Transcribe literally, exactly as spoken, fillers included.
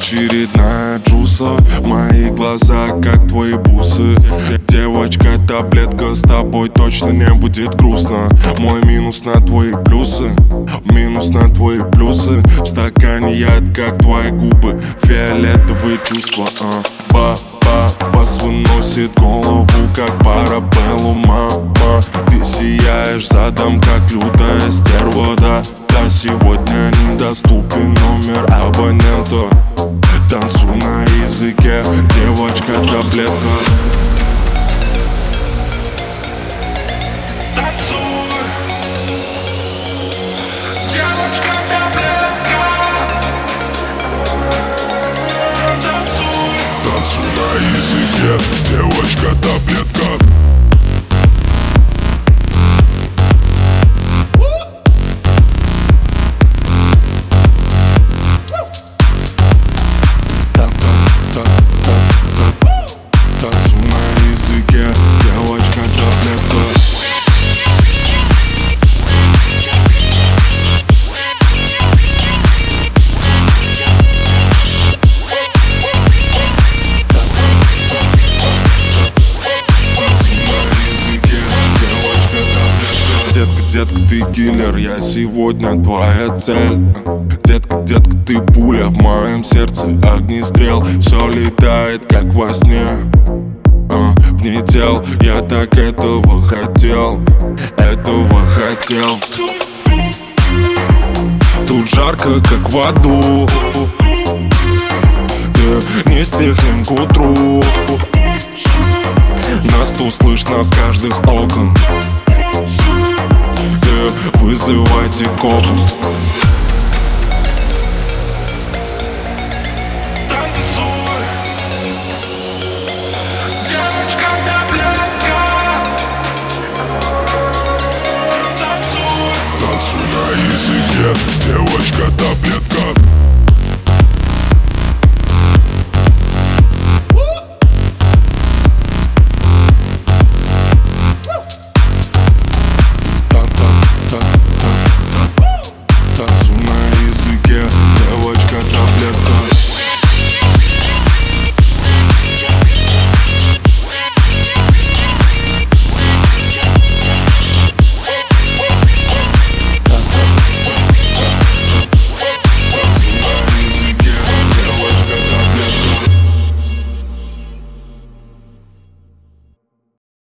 Очередная джуса, мои глаза как твои бусы. Девочка, таблетка, с тобой точно не будет грустно. Мой минус на твои плюсы, минус на твои плюсы. В стакане яд, как твои губы, фиолетовые чувства. а. Ба-ба, бас выносит голову, как парабеллум, мама. Ты сияешь задом, как лютая стерва, да. Да, сегодня недоступен номер абонента. Танцуй на языке, девочка, таблетка. Танцуй, девочка, таблетка. Танцуй, Танцуй на языке, девочка, таблетка. Танцуй на языке, девочка, таблетка. Детка, детка, ты киллер, я сегодня твоя цель. Детка, детка, ты пуля в моем сердце, огнестрел. Все летает, как во сне, а, влетел. Я так этого хотел, этого хотел. Тут жарко, как в аду, yeah, не стихнем к утру. Нас тут слышно с каждых окон, yeah, вызывайте копов.